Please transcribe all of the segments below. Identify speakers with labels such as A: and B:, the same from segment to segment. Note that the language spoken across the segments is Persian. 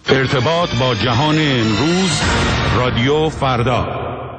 A: ارتباط با جهان امروز، رادیو فردا.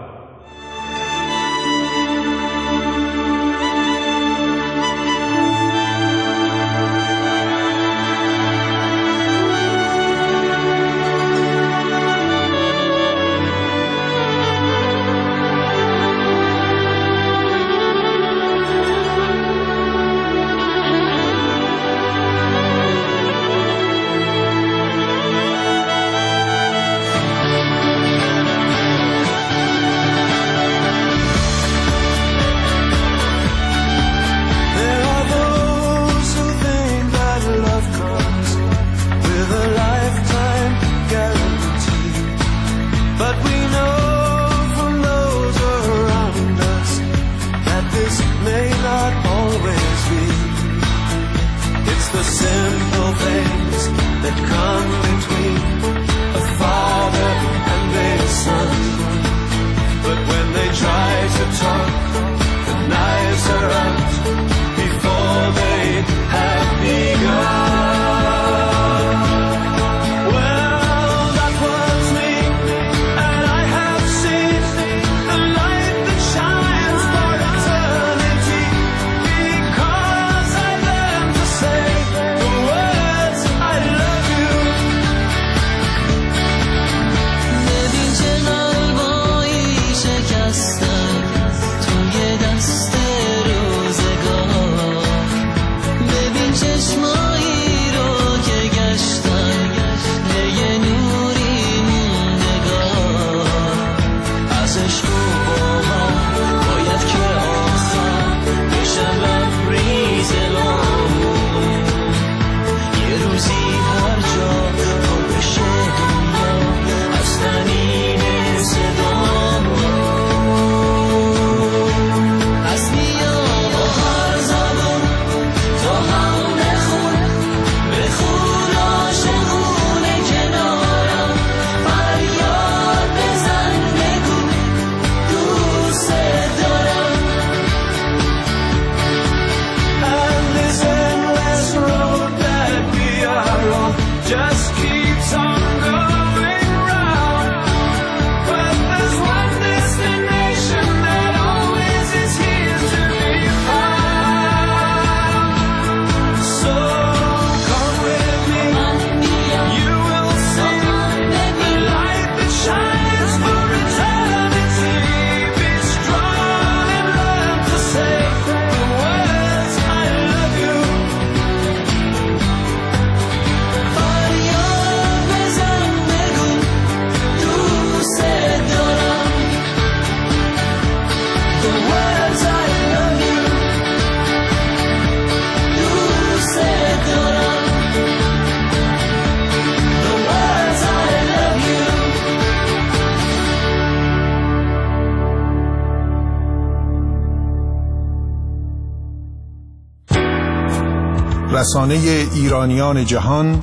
B: رسانه ایرانیان جهان،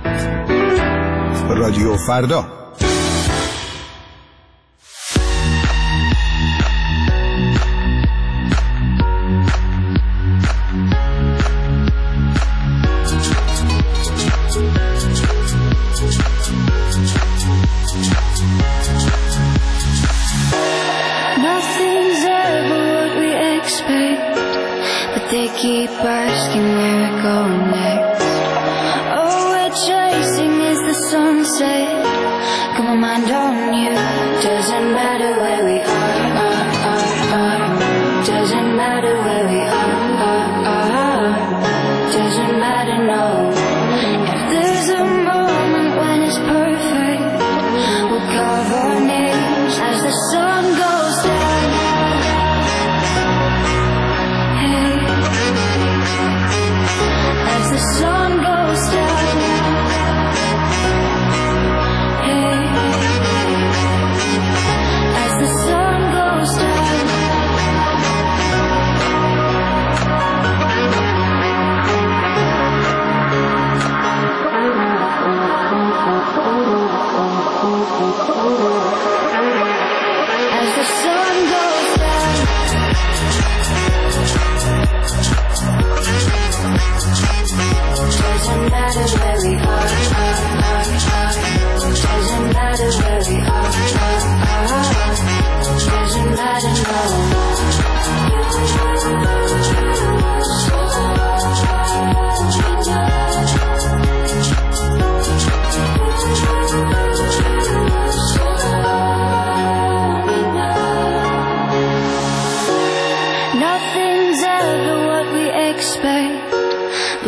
B: رادیو فردا.
C: Nothing's ever what we expect, but they keep asking where we're going next. All we're chasing is the sunset,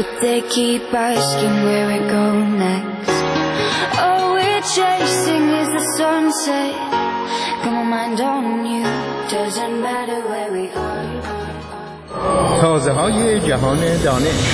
C: but they keep asking where we go next. All we're chasing is the sunset. Got my mind on you, doesn't matter where we are.
B: تازه های جهان دانش.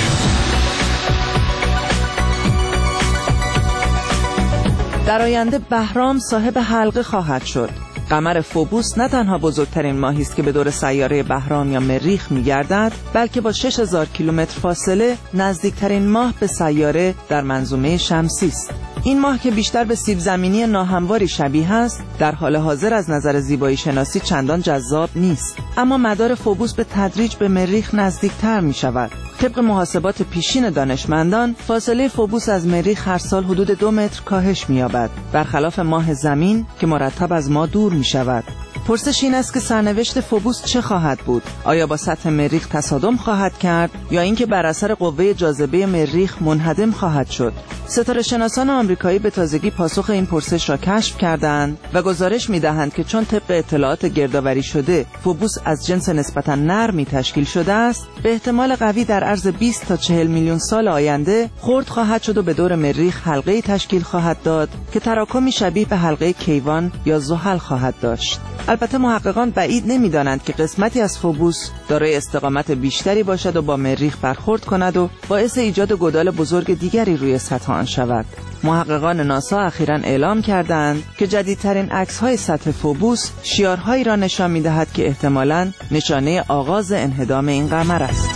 D: در آینده بهرام صاحب حلقه خواهد شد. قمر فوبوس نه تنها بزرگترین ماهی است که به دور سیاره بهرام یا مریخ می‌گردد، بلکه با 6000 کیلومتر فاصله نزدیکترین ماه به سیاره در منظومه شمسی است. این ماه که بیشتر به سیب زمینی ناهمواری شبیه است، در حال حاضر از نظر زیبایی شناسی چندان جذاب نیست، اما مدار فوبوس به تدریج به مریخ نزدیکتر می شود. طبق محاسبات پیشین دانشمندان، فاصله فوبوس از مریخ هر سال حدود 2 متر کاهش می یابد، برخلاف ماه زمین که مرتب از ما دور می شود. پرسش این است که سرنوشت فوبوس چه خواهد بود؟ آیا با سطح مریخ تصادم خواهد کرد یا اینکه بر اثر قوه جاذبه مریخ منهدم خواهد شد؟ ستاره شناسان آمریکایی به تازگی پاسخ این پرسش را کشف کردند و گزارش می‌دهند که چون طبق اطلاعات گردآوری شده فوبوس از جنس نسبتاً نرمی تشکیل شده است، به احتمال قوی در عرض 20 تا 40 میلیون سال آینده خرد خواهد شد و به دور مریخ حلقه‌ای تشکیل خواهد داد که تراکمی شبیه به حلقه کیوان یا زحل خواهد داشت. البته محققان بعید نمی‌دانند که قسمتی از فوبوس دارای استقامت بیشتری باشد و با مریخ برخورد کند و باعث ایجاد گودال بزرگ دیگری روی سطح آن شود. محققان ناسا اخیراً اعلام کردند که جدیدترین عکس‌های سطح فوبوس شیارهایی را نشان می‌دهد که احتمالاً نشانه آغاز انهدام این قمر است.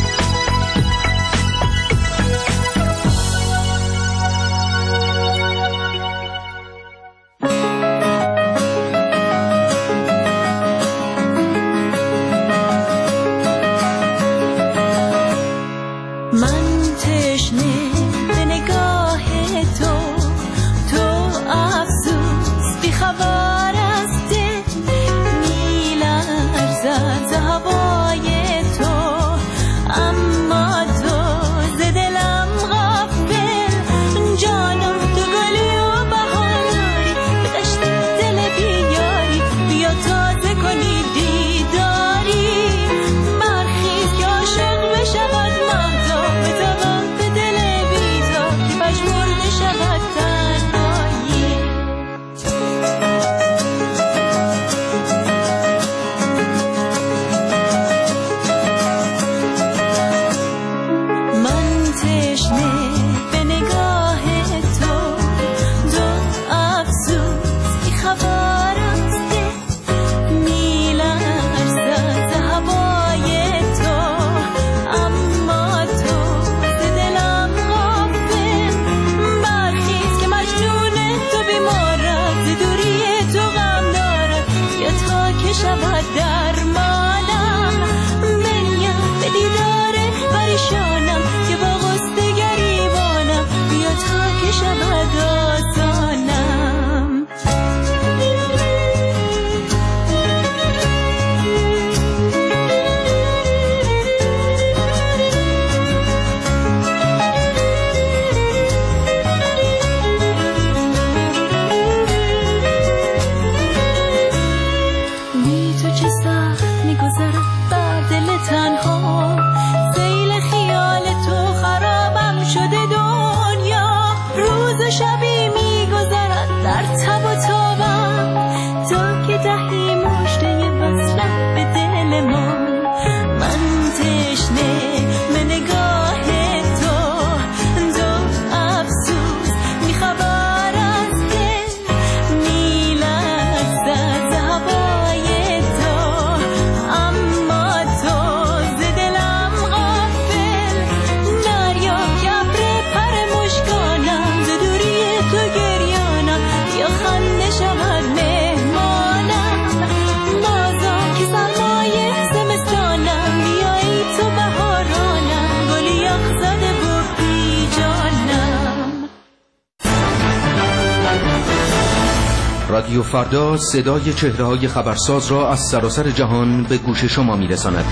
A: رادیو فردا صدای چهره‌های خبرساز را از سراسر جهان به گوش شما می‌رساند.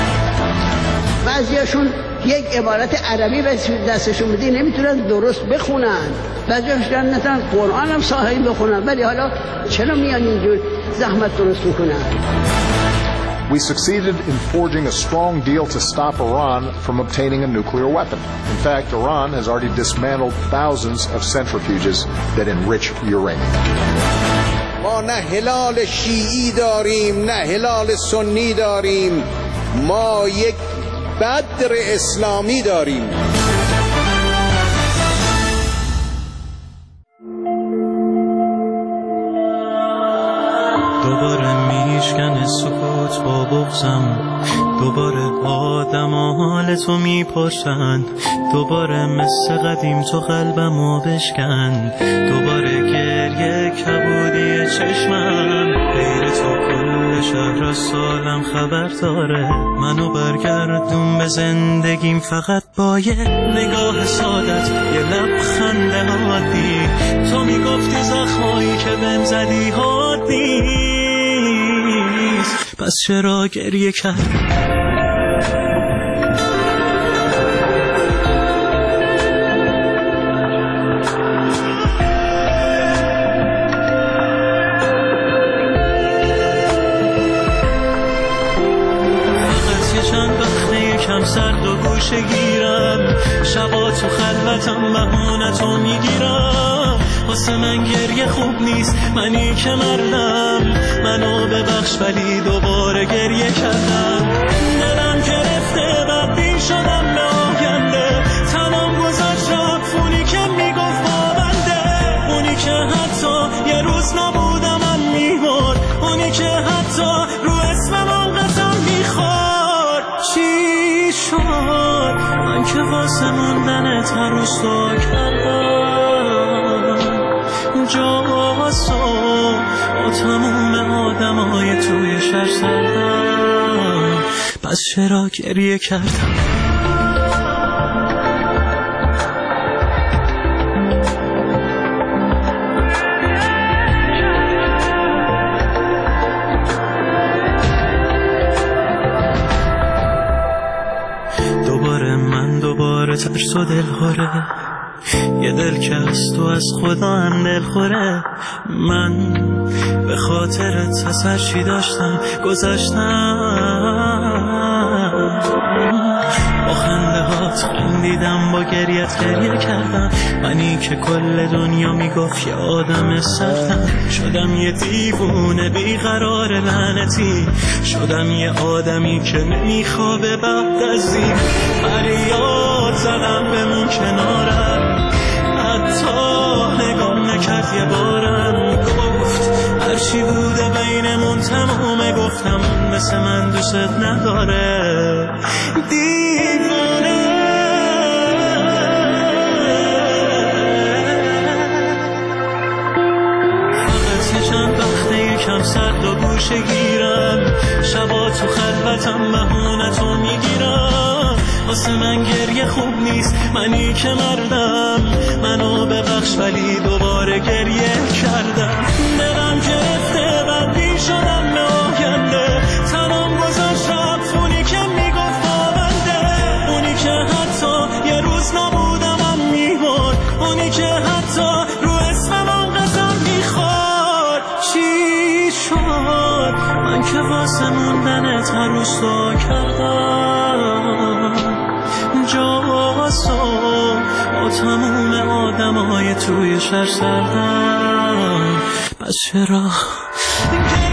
E: بعضیاشون یک عبارت عربی دستشون بدی نمیتونن درست بخونن، بعضیاشون نمیتونن قرآن هم صحیح بخونن، ولی حالا چرا میان اینجور زحمت درست میکنن؟
F: We succeeded in forging a strong deal to stop Iran from obtaining a nuclear weapon. In fact, Iran has already dismantled thousands of centrifuges that enrich uranium.
G: ما نه هلال شیعی داریم نه هلال سنی داریم، ما یک بدر اسلامی داریم.
H: دوباره میشکنه سکوت با بغضم، دوباره آدم حال تو میپرسن، دوباره مثل قدیم تو قلبمو بشکن، دوباره گریه کبودی چشمم، غیر تو کل شهر از سالم خبر داره، منو برگردون به زندگیم فقط با یه نگاه سادت، یه لبخند عادی. تو میگفتی زخمایی که بهم زدی حادی، پس چرا گریه کرد؟ یکم سرد و گوشه گیرم، شبا تو خلوتم بهونتو میگیرم، واسه من گریه خوب نیست، منی که مردم، منو ببخش ولی دوباره گریه کردم، دلم گرفته بدبین شدم به آینده، تمام گذشت رفت اونی که میگفت با بنده، اونی که حتی یه روز نبودم من میمرد، اونی که حتی رو اسمم آنقدر میخورد. چی شد من که واسه موندنت هر روز دعا کردم، جاسو با تموم آدمای توی شهر سردم، پس چرا گریه کردم؟ دوباره ترس و دلخوره، یه دل که از تو از خدا هم دلخوره، من به خاطرت از هر چی داشتم گذاشتم، با خنده هات خندیدم، با گریت گریه کردم، منی که کل دنیا میگفت یه آدم سختم، شدم یه دیوونه بیقرار لعنتی، شدم یه آدمی که نمیخوابه بعد از این، فریاد زدم بمون کنارم، حتی نگام نکرد یه بارم، گفت هرچی بوده بینمون تمومه، گفتم مثل من دوست نداره، دیوونه. فقط یه چند وقته یکم سرد و گوشه گیرم، شبا تو خلوتم بهونتو میگیرم، واسه من گریه خوب نیست، منی که مردم، منو ببخش ولی دوباره گریه کردم، دلم گرفته بدبین شدم به آینده، تمام گذشت رفت اونی که میگفت با بنده، اونی که حتی یه روز نبودم من میمرد، اونی که حتی رو اسمم آنقدر میخورد. چی شد من که واسه موندنت هر روز دعا کردم، جاسو با تموم آدمای توی شهر سردم، پس چرا